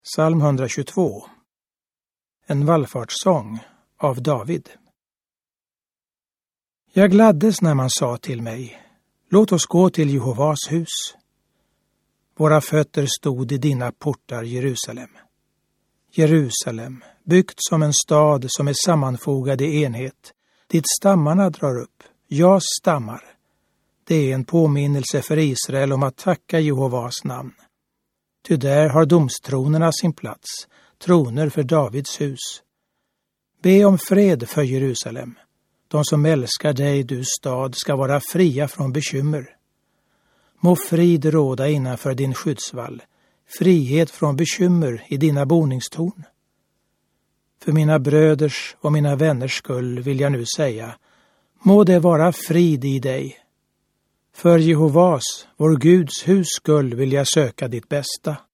Psalm 122. En vallfartssång av David. Jag gladdes när man sa till mig: låt oss gå till Jehovas hus. Våra fötter stod i dina portar, Jerusalem. Jerusalem, byggt som en stad som är sammanfogad i enhet, dit stammarna drar upp, ja, stammar. Det är en påminnelse för Israel om att tacka Jehovas namn. Ty där har domstronerna sin plats, troner för Davids hus. Be om fred för Jerusalem. De som älskar dig, du stad, ska vara fria från bekymmer. Må frid råda innanför din skyddsvall, frihet från bekymmer i dina boningstorn. För mina bröders och mina vänners skull vill jag nu säga: må det vara frid i dig. För Jehovas, vår Guds hus skull, vill jag söka ditt bästa.